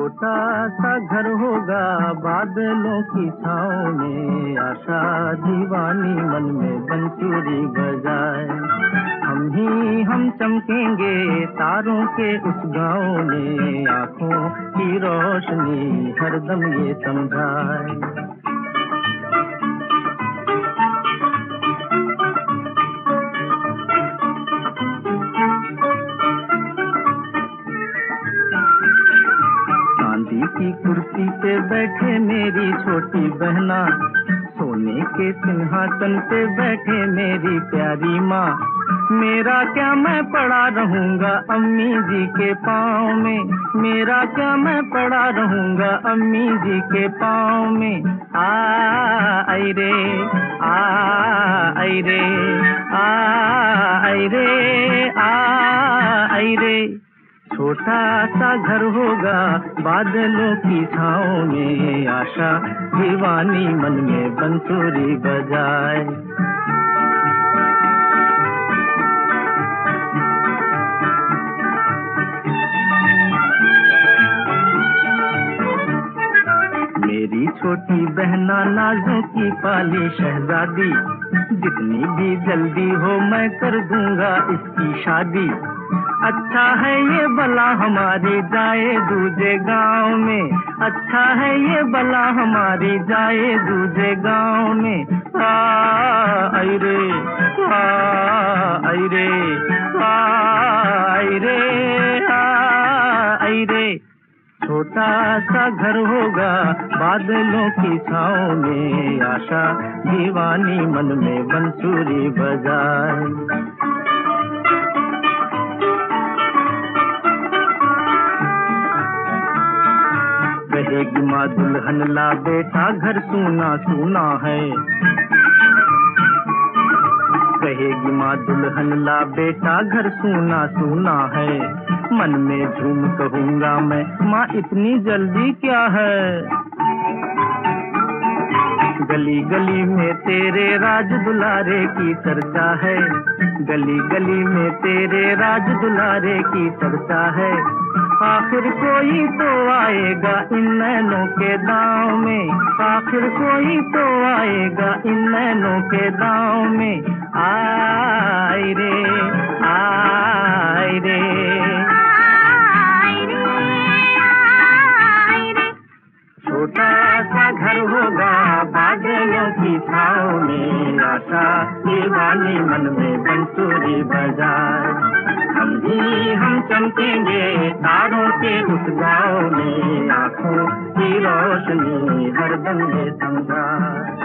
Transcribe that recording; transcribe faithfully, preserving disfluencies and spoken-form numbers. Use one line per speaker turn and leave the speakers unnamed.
छोटा सा घर होगा बादलों की छाँव में, आशा दीवानी मन में बंसुरी बजाए। हम ही हम चमकेंगे तारों के उस गाँव में, आँखों की रोशनी हरदम ये समझाए। की कुर्सी पे बैठे मेरी छोटी बहना, सोने के सिंहासन पे बैठे मेरी प्यारी माँ। मेरा क्या मैं पड़ा रहूँगा अम्मी जी के पाँव में, मेरा क्या मैं पड़ा रहूँगा अम्मी जी के पाँव में। आ आई रे आ आई रे आ आई रे आ आई रे। छोटा सा घर होगा बादलों की छाँव में, आशा दीवानी मन में बंसुरी बजाए। मेरी छोटी बहना नाजों की पाली शहजादी, जितनी भी जल्दी हो मैं कर दूंगा इसकी शादी। अच्छा है ये बला हमारी जाए दूजे गांव में, अच्छा है ये बला हमारी जाए दूजे गांव में। आ आई रे आ आई रे आ आई रे आ आई रे। छोटा सा घर होगा बादलों की छाँव में, आशा दीवानी मन में बंसुरी बजाए। कहेगी माँ दुल्हन ला बेटा घर सूना सूना है, कहेगी माँ दुल्हन ला बेटा घर सूना सूना है। मन में झूम कहूँगा मैं माँ इतनी जल्दी क्या है। गली गली में तेरे राज दुलारे की चर्चा है, गली गली में तेरे राज दुलारे की चर्चा है। आखिर कोई तो आएगा इन नैनों के दांव में, आखिर कोई तो आएगा इन नैनों के दांव में। आई रे आई रे आई रे आई रे। छोटा सा घर होगा बादलों की छाँव में, आशा दीवानी मन में बंसुरी बजाए। हम ही हम चमकेंगे तारों के उस गाँव में, आँखों की रोशनी हरदम ये समझाए।